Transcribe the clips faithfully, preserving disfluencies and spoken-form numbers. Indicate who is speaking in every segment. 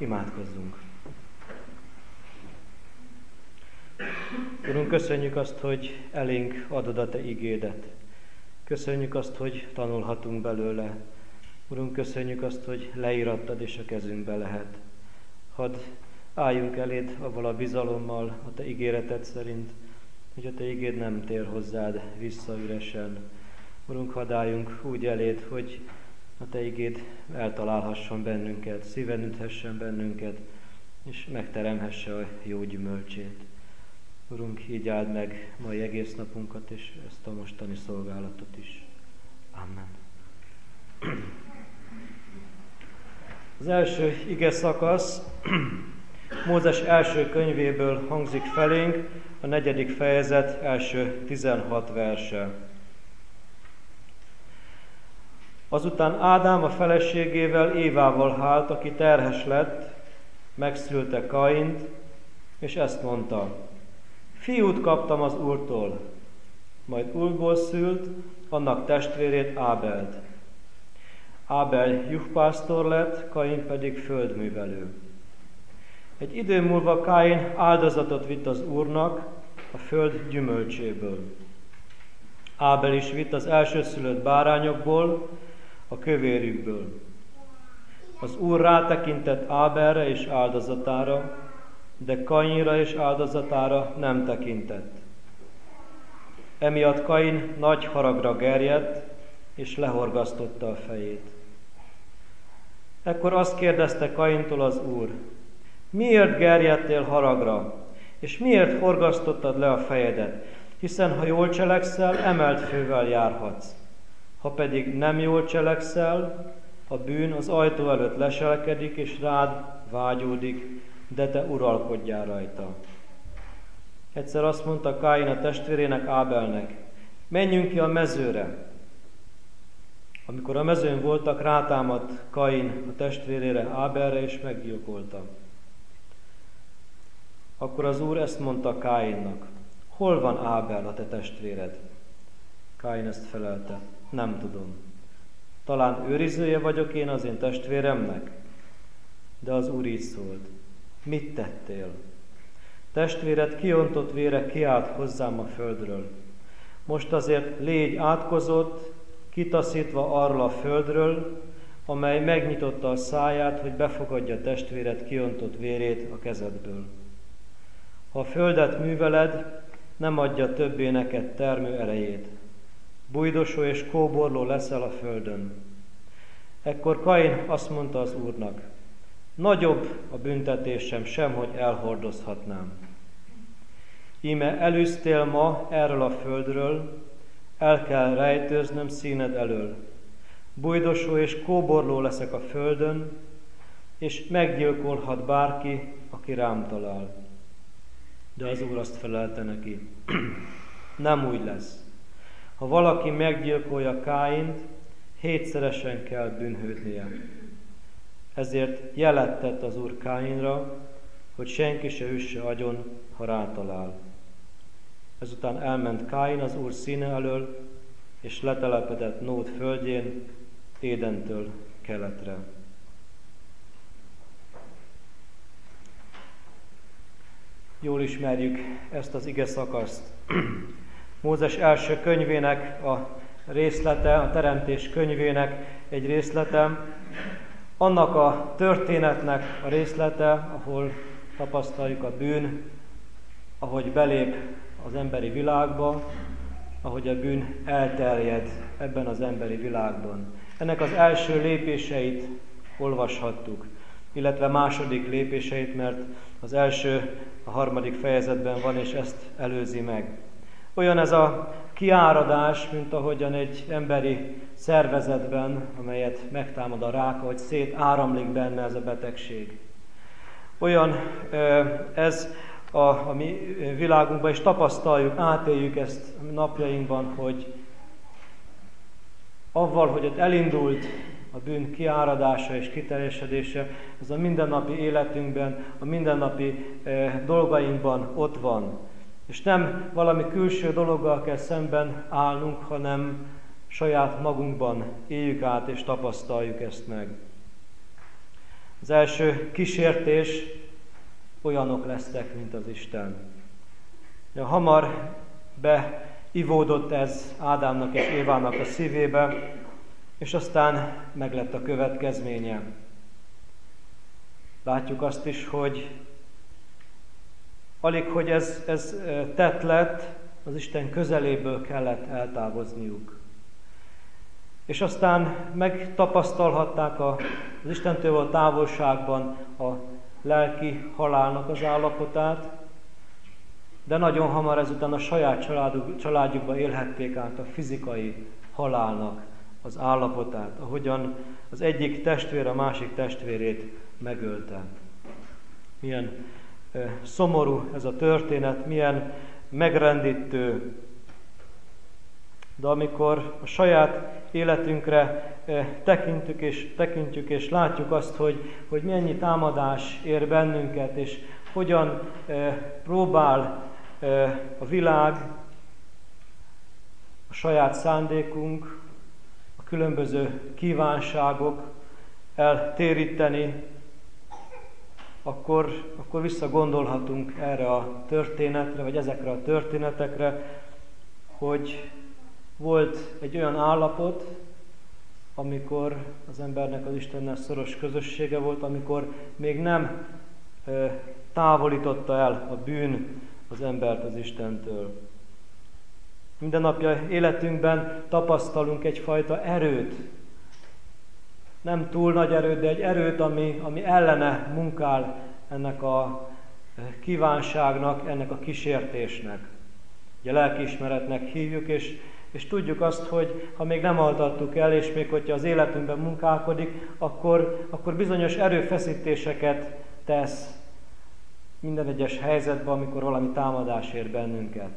Speaker 1: Imádkozzunk! Urunk, köszönjük azt, hogy elénk adod a Te igédet. Köszönjük azt, hogy tanulhatunk belőle. Urunk, köszönjük azt, hogy leírattad és a kezünkbe lehet. Hadd álljunk eléd avval a bizalommal a Te ígéreted szerint, hogy a Te igéd nem tér hozzád vissza üresen. Urunk, hadd álljunk úgy eléd, hogy a Te igéd eltalálhasson bennünket, szíven üthessen bennünket, és megteremhesse a jó gyümölcsét. Urunk, így áld meg mai egész napunkat, és ezt a mostani szolgálatot is. Amen. Az első ige szakasz Mózes első könyvéből hangzik felénk, a negyedik fejezet első tizenhat verse. Azután Ádám a feleségével, Évával hált, aki terhes lett, megszülte Kaint, és ezt mondta: fiút kaptam az Úrtól. Majd Úrból szült annak testvérét, Ábelt. Ábel juhpásztor lett, Kain pedig földművelő. Egy idő múlva Kain áldozatot vitt az Úrnak a föld gyümölcséből. Ábel is vitt az elsőszülött bárányokból, a kövérjükből. Az Úr rátekintett Ábelre és áldozatára, de Kainra és áldozatára nem tekintett. Emiatt Kain nagy haragra gerjedt, és lehorgasztotta a fejét. Ekkor azt kérdezte Kaintól az Úr: miért gerjedtél haragra, és miért horgasztottad le a fejedet? Hiszen ha jól cselekszel, emelt fővel járhatsz. Ha pedig nem jól cselekszel, a bűn az ajtó előtt leselkedik, és rád vágyódik, de te uralkodjál rajta. Egyszer azt mondta Kain a testvérének, Ábelnek: menjünk ki a mezőre. Amikor a mezőn voltak, rátámadt Kain a testvérére, Ábelre, és meggyilkolta. Akkor az Úr ezt mondta Kainnak: hol van Ábel, a te testvéred? Kain ezt felelte: nem tudom. Talán őrizője vagyok én az én testvéremnek? De az Úr így szólt: mit tettél? Testvéred kiontott vére kiált hozzám a földről. Most azért légy átkozott, kitaszítva arról a földről, amely megnyitotta a száját, hogy befogadja testvéred kiontott vérét a kezedből. Ha a földet műveled, nem adja többé neked termő erejét. Bújdosó és kóborló leszel a földön. Ekkor Kain azt mondta az Úrnak: nagyobb a büntetésem sem, hogy elhordozhatnám. Íme elűztél ma erről a földről, el kell rejtőznöm színed elől. Bújdosó és kóborló leszek a földön, és meggyilkolhat bárki, aki rám talál. De az Úr azt felelte neki: nem úgy lesz. Ha valaki meggyilkolja Káint, hétszeresen kell bűnhődnie. Ezért jelet tett az Úr Káinra, hogy senki se üsse agyon, ha rátalál. Ezután elment Káin az Úr színe elől, és letelepedett Nód földjén, Édentől keletre. Jól ismerjük ezt az ige szakaszt. Mózes első könyvének a részlete, a Teremtés könyvének egy részlete, annak a történetnek a részlete, ahol tapasztaljuk a bűn, ahogy belép az emberi világba, ahogy a bűn elterjed ebben az emberi világban. Ennek az első lépéseit olvashattuk, illetve második lépéseit, mert az első a harmadik fejezetben van, és ezt előzi meg. Olyan ez a kiáradás, mint ahogyan egy emberi szervezetben, amelyet megtámad a rák, hogy szétáramlik benne ez a betegség. Olyan ez a, a mi világunkban, és tapasztaljuk, átéljük ezt a napjainkban, hogy avval, hogy ott elindult a bűn kiáradása és kiteljesedése, ez a mindennapi életünkben, a mindennapi eh, dolgainkban ott van. És nem valami külső dologgal kell szemben állnunk, hanem saját magunkban éljük át és tapasztaljuk ezt meg. Az első kísértés, olyanok lesztek, mint az Isten. Ja, hamar beivódott ez Ádámnak és Évának a szívébe, és aztán meglett a következménye. Látjuk azt is, hogy alig, hogy ez, ez tett lett, az Isten közeléből kellett eltávozniuk. És aztán megtapasztalhatták a, az Istentől a távolságban a lelki halálnak az állapotát, de nagyon hamar ezután a saját családuk, családjukba élhették át a fizikai halálnak az állapotát, ahogyan az egyik testvér a másik testvérét megölte. Milyen eh, szomorú ez a történet, milyen megrendítő. De amikor a saját életünkre eh, tekintjük, és, tekintjük és látjuk azt, hogy, hogy mennyi támadás ér bennünket, és hogyan eh, próbál eh, a világ, a saját szándékunk, a különböző kívánságok eltéríteni, akkor, akkor visszagondolhatunk erre a történetre, vagy ezekre a történetekre, hogy volt egy olyan állapot, amikor az embernek az Istennel szoros közössége volt, amikor még nem ö, távolította el a bűn az embert az Istentől. Mindennapja életünkben tapasztalunk egyfajta erőt, nem túl nagy erőt, de egy erőt, ami, ami ellene munkál ennek a kívánságnak, ennek a kísértésnek. Ugye lelkiismeretnek hívjuk, és, és tudjuk azt, hogy ha még nem altattuk el, és még hogyha az életünkben munkálkodik, akkor, akkor bizonyos erőfeszítéseket tesz minden egyes helyzetben, amikor valami támadás ér bennünket.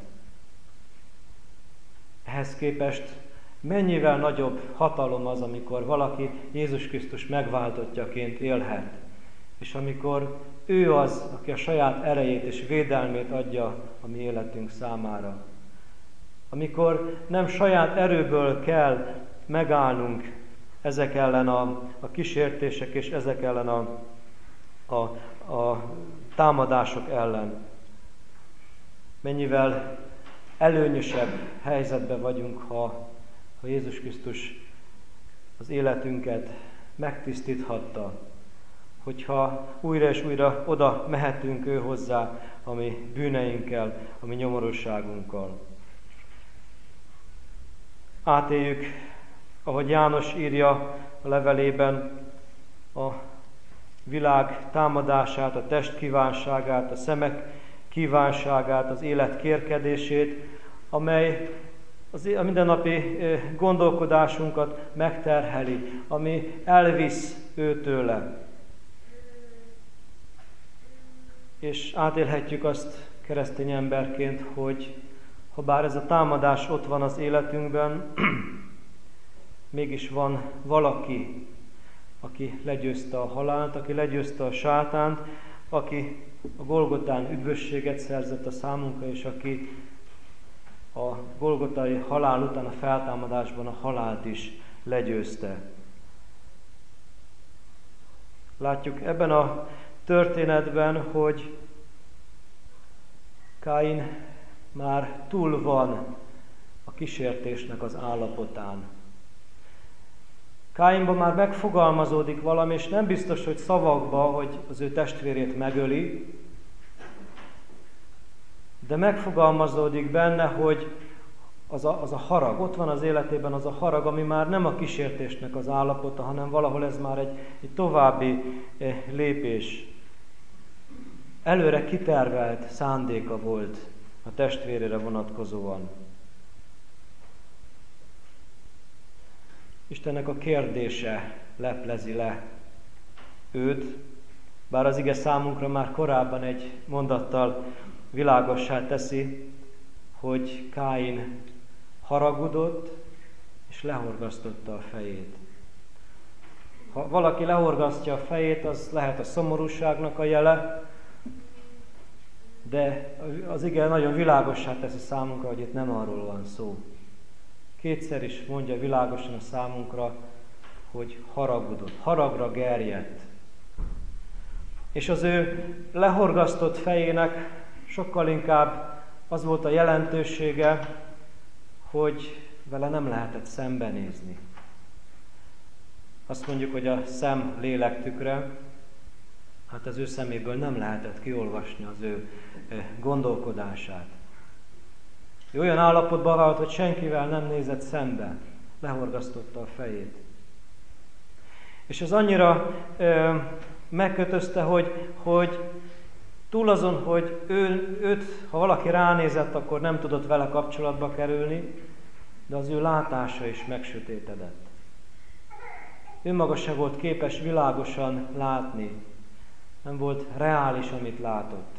Speaker 1: Ehhez képest mennyivel nagyobb hatalom az, amikor valaki Jézus Krisztus megváltottjaként élhet, és amikor ő az, aki a saját erejét és védelmét adja a mi életünk számára. Amikor nem saját erőből kell megállnunk ezek ellen a, a kísértések és ezek ellen a, a, a támadások ellen. Mennyivel előnyösebb helyzetben vagyunk, ha, ha Jézus Krisztus az életünket megtisztíthatta, hogyha újra és újra oda mehetünk ő hozzá a mi bűneinkkel, a mi nyomorúságunkkal. Átéljük, ahogy János írja a levelében, a világ támadását, a test kívánságát, a szemek kívánságát, az élet kérkedését, amely az a mindennapi gondolkodásunkat megterheli, ami elvisz őtőle. És átélhetjük azt keresztény emberként, hogy ha bár ez a támadás ott van az életünkben, mégis van valaki, aki legyőzte a halált, aki legyőzte a sátánt, aki a Golgotán üdvösséget szerzett a számunkra, és aki a golgotai halál után a feltámadásban a halált is legyőzte. Látjuk ebben a történetben, hogy Káin már túl van a kísértésnek az állapotán. Káinban már megfogalmazódik valami, és nem biztos, hogy szavakba, hogy az ő testvérét megöli, de megfogalmazódik benne, hogy az a, az a harag, ott van az életében az a harag, ami már nem a kísértésnek az állapota, hanem valahol ez már egy, egy további eh, lépés. Előre kitervelt szándéka volt a testvérére vonatkozóan. Istennek a kérdése leplezi le őt, bár az ige számunkra már korábban egy mondattal világossá teszi, hogy Káin haragudott és lehorgasztotta a fejét. Ha valaki lehorgasztja a fejét, az lehet a szomorúságnak a jele, de az ige nagyon világossá teszi számunkra, hogy itt nem arról van szó. Kétszer is mondja világosan a számunkra, hogy haragudott, haragra gerjedt. És az ő lehorgasztott fejének sokkal inkább az volt a jelentősége, hogy vele nem lehetett szembenézni. Azt mondjuk, hogy a szem lélek tükre, hát az ő szeméből nem lehetett kiolvasni az ő gondolkodását. Ő olyan állapotban volt, hogy senkivel nem nézett szembe, lehorgasztotta a fejét. És ez annyira ö, megkötözte, hogy, hogy túl azon, hogy ő, őt, ha valaki ránézett, akkor nem tudott vele kapcsolatba kerülni, de az ő látása is megsötétedett. Ő maga se volt képes világosan látni, nem volt reális, amit látott.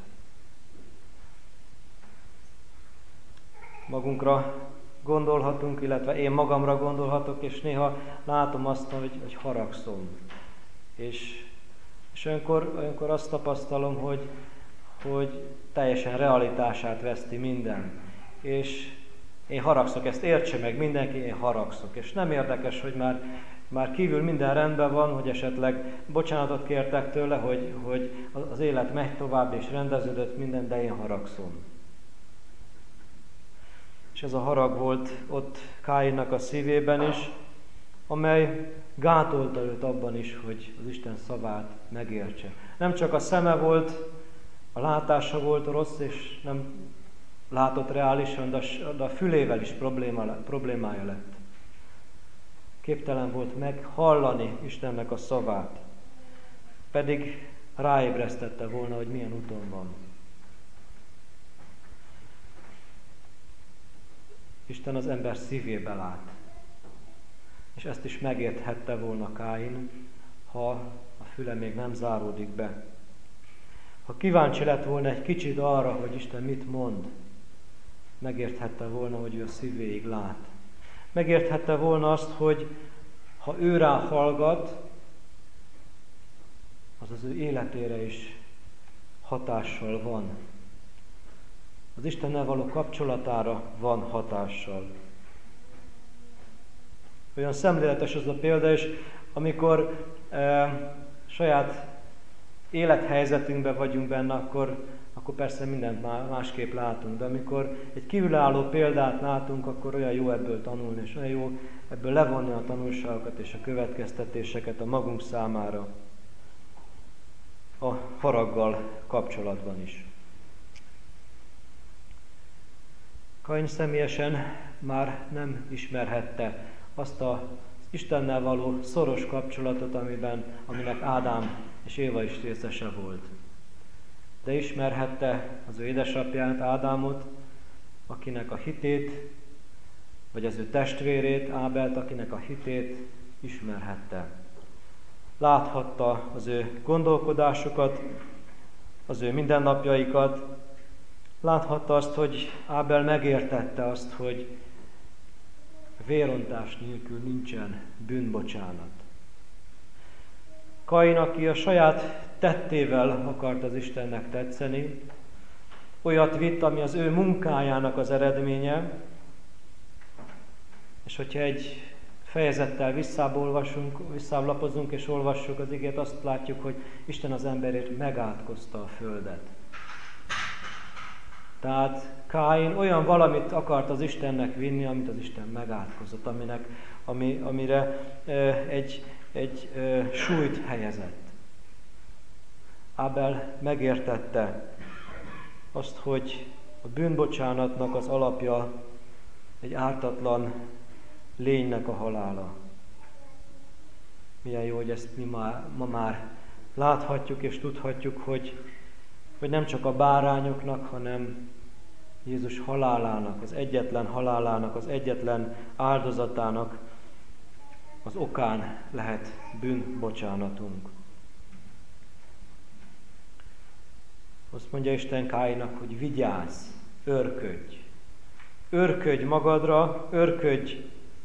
Speaker 1: Magunkra gondolhatunk, illetve én magamra gondolhatok, és néha látom azt, hogy, hogy haragszom. És, és olyankor, olyankor azt tapasztalom, hogy, hogy teljesen realitását veszti minden. És én haragszok, ezt értse meg mindenki, én haragszok. És nem érdekes, hogy már, már kívül minden rendben van, hogy esetleg bocsánatot kértek tőle, hogy, hogy az élet megy tovább és rendeződött minden, de én haragszom. És ez a harag volt ott Káinnak a szívében is, amely gátolta őt abban is, hogy az Isten szavát megértse. Nem csak a szeme volt, a látása volt rossz, és nem látott reálisan, de a fülével is probléma, problémája lett. Képtelen volt meghallani Istennek a szavát, pedig ráébresztette volna, hogy milyen úton van. Isten az ember szívébe lát, és ezt is megérthette volna Káin, ha a füle még nem záródik be. Ha kíváncsi lett volna egy kicsit arra, hogy Isten mit mond, megérthette volna, hogy ő a szívéig lát. Megérthette volna azt, hogy ha ő rá hallgat, az az ő életére is hatással van. Az Istennel való kapcsolatára van hatással. Olyan szemléletes az a példa is, amikor e, saját élethelyzetünkben vagyunk benne, akkor, akkor persze mindent másképp látunk, de amikor egy kívülálló példát látunk, akkor olyan jó ebből tanulni, és olyan jó ebből levonni a tanulságokat és a következtetéseket a magunk számára, a haraggal kapcsolatban is. Káin személyesen már nem ismerhette azt az Istennel való szoros kapcsolatot, amiben, aminek Ádám és Éva is részese volt. De ismerhette az ő édesapját, Ádámot, akinek a hitét, vagy az ő testvérét, Ábelt, akinek a hitét ismerhette. Láthatta az ő gondolkodásukat, az ő mindennapjaikat, láthatta azt, hogy Ábel megértette azt, hogy vérontás nélkül nincsen bűnbocsánat. Káin, aki a saját tettével akart az Istennek tetszeni, olyat vitt, ami az ő munkájának az eredménye, és hogyha egy fejezettel visszábolvasunk, visszáblapozunk és olvassuk az igét, azt látjuk, hogy Isten az emberért megátkozta a földet. Tehát Káin olyan valamit akart az Istennek vinni, amit az Isten megátkozott, aminek, ami, amire e, egy, egy e, súlyt helyezett. Ábel megértette azt, hogy a bűnbocsánatnak az alapja egy ártatlan lénynek a halála. Milyen jó, hogy ezt mi ma, ma már láthatjuk és tudhatjuk, hogy, hogy nem csak a bárányoknak, hanem Jézus halálának, az egyetlen halálának, az egyetlen áldozatának az okán lehet bűnbocsánatunk. Azt mondja Isten Káinnak, hogy vigyázz, őrködj. Őrködj magadra, őrködj.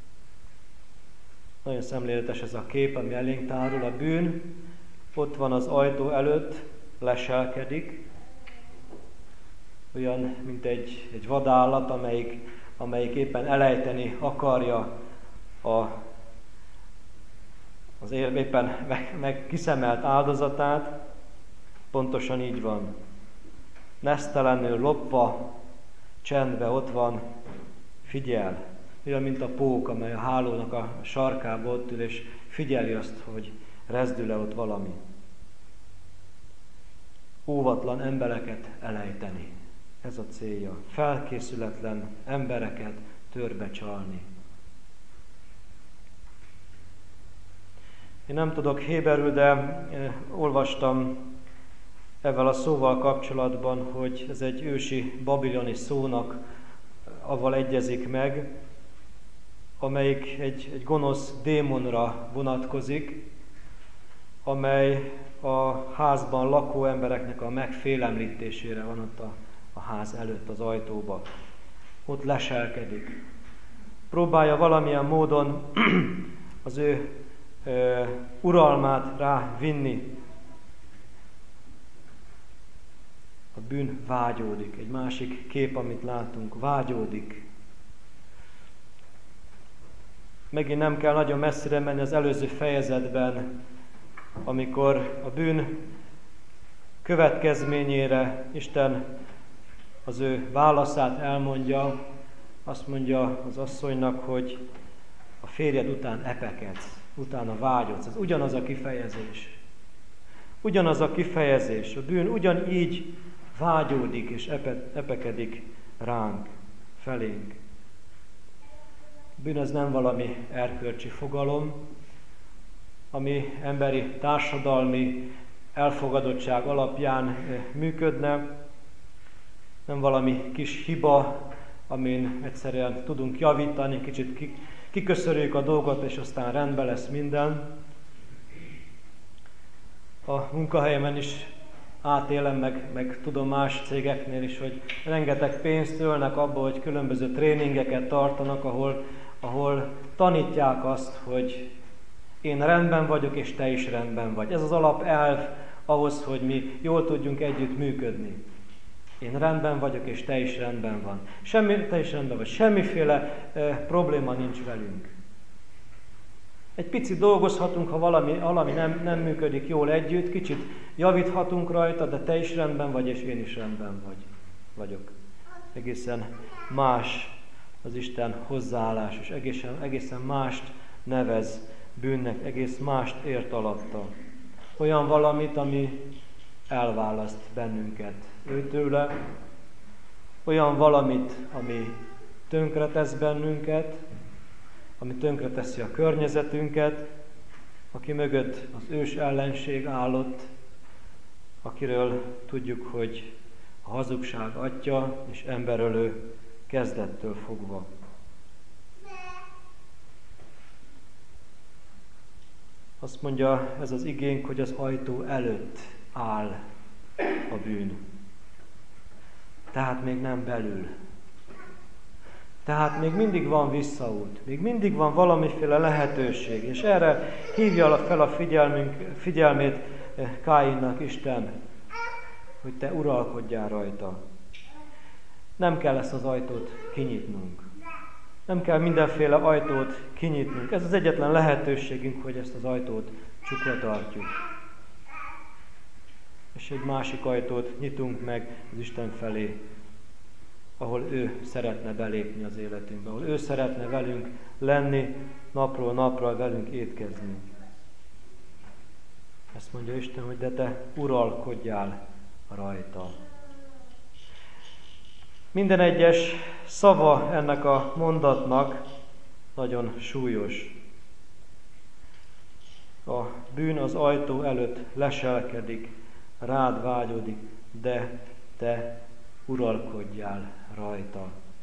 Speaker 1: Nagyon szemléletes ez a kép, ami elénk tárul. A bűn ott van az ajtó előtt, leselkedik, olyan, mint egy, egy vadállat, amelyik, amelyik éppen elejteni akarja a, az éppen meg, meg kiszemelt áldozatát, Pontosan így van. Nesztelenül lopva, csendbe ott van, figyel. Olyan, mint a pók, amely a hálónak a sarkába ott ül, és figyeli azt, hogy rezdül-e ott valami. Óvatlan embereket elejteni. Ez a célja. Felkészületlen embereket törbe csalni. Én nem tudok héberül, de eh, olvastam ezzel a szóval kapcsolatban, hogy ez egy ősi babiloni szónak avval egyezik meg, amelyik egy, egy gonosz démonra vonatkozik, amely a házban lakó embereknek a megfélemlítésére van ott a, a ház előtt, az ajtóba. Ott leselkedik. Próbálja valamilyen módon az ő ö, uralmát rá vinni. A bűn vágyódik. Egy másik kép, amit látunk, vágyódik. Megint nem kell nagyon messzire menni az előző fejezetben, amikor a bűn következményére Isten az ő válaszát elmondja, azt mondja az asszonynak, hogy a férjed után epekedsz, utána vágyodsz. Ez ugyanaz a kifejezés. Ugyanaz a kifejezés. A bűn ugyanígy vágyódik és epe, epekedik ránk, felénk. A bűn az nem valami erkölcsi fogalom, ami emberi társadalmi elfogadottság alapján működne, nem valami kis hiba, amin egyszerűen tudunk javítani, kicsit kiköszörüljük a dolgot, és aztán rendben lesz minden. A munkahelyemen is átélem, meg, meg tudom más cégeknél is, hogy rengeteg pénzt ölnek abba, hogy különböző tréningeket tartanak, ahol, ahol tanítják azt, hogy én rendben vagyok, és te is rendben vagy. Ez az alapelv ahhoz, hogy mi jól tudjunk együtt működni. Én rendben vagyok, és te is rendben van. Semmi, te is rendben vagy. Semmiféle e, probléma nincs velünk. Egy picit dolgozhatunk, ha valami, valami nem, nem működik jól együtt, kicsit javíthatunk rajta, de te is rendben vagy, és én is rendben vagy, vagyok. Egészen más az Isten hozzáállás, és egészen, egészen mást nevez bűnnek, egész mást ért alatta. Olyan valamit, ami elválaszt bennünket őtőle, olyan valamit, ami tönkretesz bennünket, ami tönkreteszi a környezetünket, aki mögött az ős ellenség állott, akiről tudjuk, hogy a hazugság atya és emberölő kezdettől fogva. Azt mondja ez az igénk, hogy az ajtó előtt áll a bűn. Tehát még nem belül. Tehát még mindig van visszaút, még mindig van valamiféle lehetőség, és erre hívja fel a figyelmünk, figyelmét Káinnak Isten, hogy te uralkodjál rajta. Nem kell ezt az ajtót kinyitnunk. Nem kell mindenféle ajtót kinyitnunk. Ez az egyetlen lehetőségünk, hogy ezt az ajtót csukva tartjuk. És egy másik ajtót nyitunk meg az Isten felé, ahol ő szeretne belépni az életünkbe, ahol ő szeretne velünk lenni, napról napra velünk étkezni. Ezt mondja Isten, hogy de te uralkodjál rajta. Minden egyes szava ennek a mondatnak nagyon súlyos. A bűn az ajtó előtt leselkedik, rád vágyódik, de te uralkodjál rajta.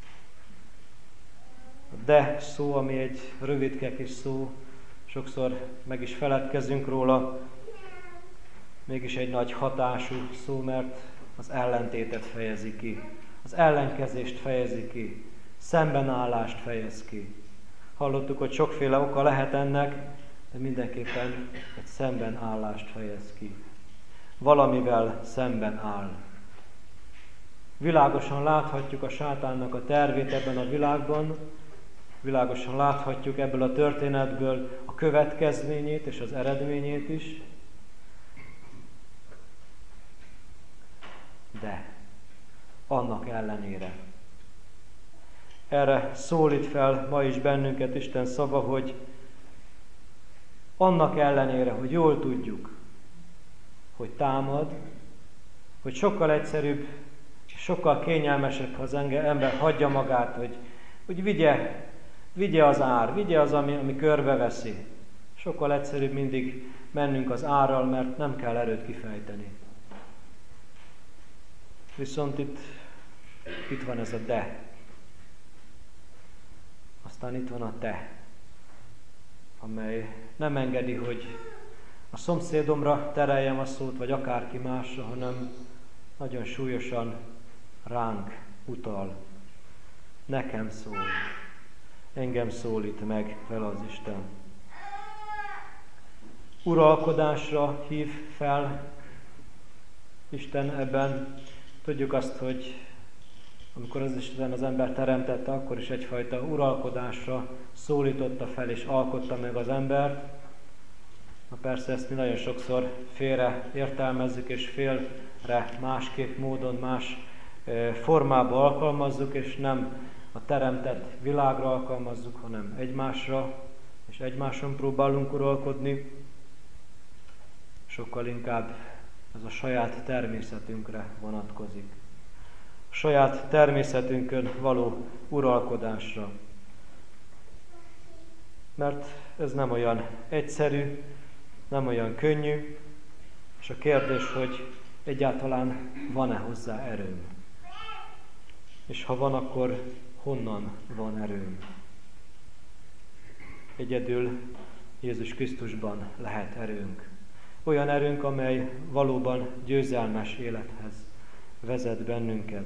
Speaker 1: A de szó, ami egy rövidke kis szó, sokszor meg is feledkezünk róla, mégis egy nagy hatású szó, mert az ellentétet fejezi ki. Az ellenkezést fejezi ki, szembenállást fejez ki. Hallottuk, hogy sokféle oka lehet ennek, de mindenképpen egy szembenállást fejez ki. Valamivel szemben áll. Világosan láthatjuk a sátánnak a tervét ebben a világban, világosan láthatjuk ebből a történetből a következményét és az eredményét is. de annak ellenére. Erre szólít fel ma is bennünket Isten szava, hogy annak ellenére, hogy jól tudjuk, hogy támad, hogy sokkal egyszerűbb, sokkal kényelmesebb, ha az ember hagyja magát, hogy, hogy vigye, vigye az ár, vigye az, ami, ami körbeveszi. Sokkal egyszerűbb mindig mennünk az árral, mert nem kell erőt kifejteni. Viszont itt, itt van ez a de. Aztán itt van a te, amely nem engedi, hogy a szomszédomra tereljem a szót, vagy akárki másra, hanem nagyon súlyosan ránk utal. Nekem szól. Engem szólít meg fel az Isten. Uralkodásra hív fel Isten ebben. Tudjuk azt, hogy amikor az Isten az ember teremtette, akkor is egyfajta uralkodásra szólította fel és alkotta meg az embert. Na persze ezt mi nagyon sokszor félre értelmezzük, és félre másképp módon, más formába alkalmazzuk, és nem a teremtett világra alkalmazzuk, hanem egymásra, és egymáson próbálunk uralkodni. Sokkal inkább ez a saját természetünkre vonatkozik. A saját természetünkön való uralkodásra. Mert ez nem olyan egyszerű, nem olyan könnyű, és a kérdés, hogy egyáltalán van-e hozzá erőm. És ha van, akkor honnan van erőm? Egyedül Jézus Krisztusban lehet erőnk. Olyan erőnk, amely valóban győzelmes élethez vezet bennünket.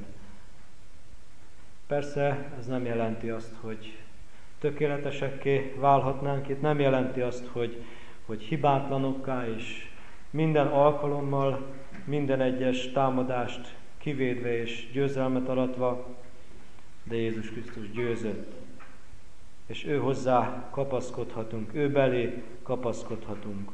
Speaker 1: Persze ez nem jelenti azt, hogy tökéletesekké válhatnánk, itt nem jelenti azt, hogy, hogy hibátlanokká és minden alkalommal, minden egyes támadást kivédve és győzelmet aratva, de Jézus Krisztus győzött. És ő hozzá kapaszkodhatunk, ő belé kapaszkodhatunk.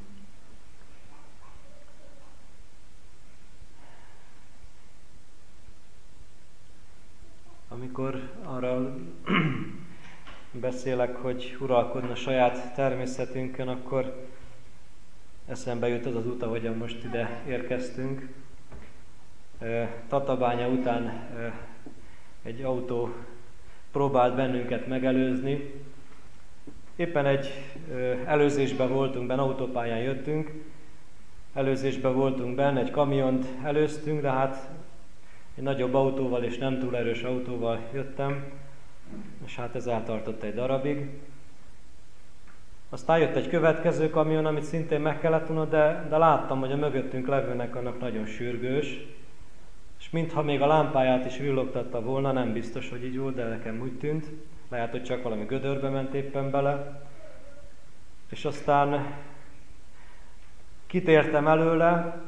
Speaker 1: Amikor arra beszélek, hogy uralkodna saját természetünkön, akkor eszembe jut az az út, ahogyan most ide érkeztünk. Tatabánya után egy autó próbált bennünket megelőzni. Éppen egy előzésben voltunk benne, autópályán jöttünk, előzésben voltunk benne, egy kamiont előztünk, de hát egy nagyobb autóval és nem túl erős autóval jöttem, és hát ez eltartott egy darabig. Aztán jött egy következő kamion, amit szintén meg kellett volna, de, de láttam, hogy a mögöttünk levőnek annak nagyon sürgős, és mintha még a lámpáját is villogtatta volna, nem biztos, hogy így volt, de nekem úgy tűnt. Lehet, hogy csak valami gödörbe ment éppen bele. És aztán kitértem előle,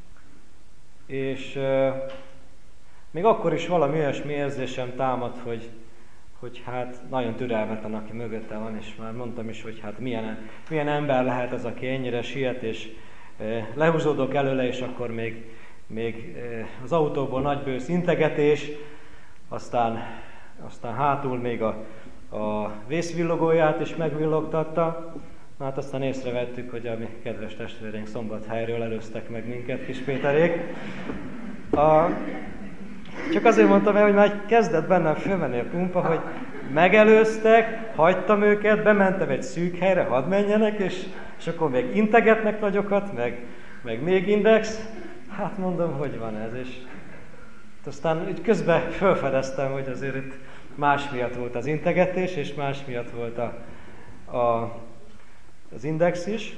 Speaker 1: és euh, még akkor is valami olyasmi érzésem támad, hogy, hogy hát nagyon türelmetlen, aki mögötte van, és már mondtam is, hogy hát milyen, milyen ember lehet az, aki ennyire siet, és euh, lehúzódok előle, és akkor még Még az autóból nagybősz integetés, aztán, aztán hátul még a, a vészvillogóját is megvillogtatta. Hát aztán észrevettük, hogy a mi kedves testvéreink Szombathelyről előztek meg minket, kis Péterék. A, csak azért mondtam el, hogy már kezdett bennem fölmenni a pumpa, hogy megelőztek, hagytam őket, bementem egy szűk helyre, hadd menjenek, és, és akkor még integetnek nagyokat, meg, meg még index. Hát mondom, hogy van ez, és aztán így közben felfedeztem, hogy azért itt más miatt volt az integetés, és más miatt volt a, a, az index is.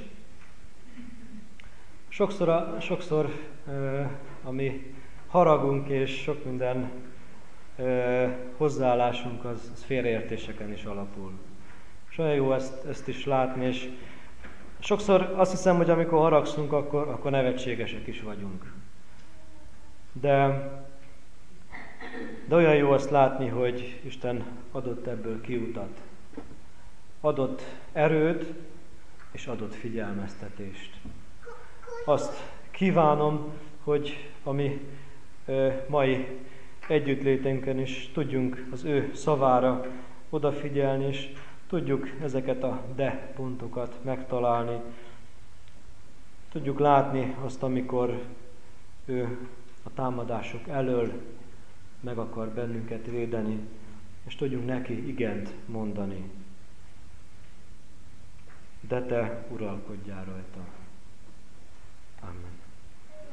Speaker 1: Sokszor, a, sokszor e, ami haragunk és sok minden e, hozzáállásunk, az, az félreértéseken is alapul. És olyan jó ezt, ezt is látni, és sokszor azt hiszem, hogy amikor haragszunk, akkor, akkor nevetségesek is vagyunk. De, de olyan jó azt látni, hogy Isten adott ebből kiutat. Adott erőt, és adott figyelmeztetést. Azt kívánom, hogy ami mai együttlétünkön is tudjunk az ő szavára odafigyelni, és tudjuk ezeket a de pontokat megtalálni. Tudjuk látni azt, amikor ő a támadások elől meg akar bennünket védeni, és tudjunk neki igent mondani. De te uralkodjál rajta. Amen.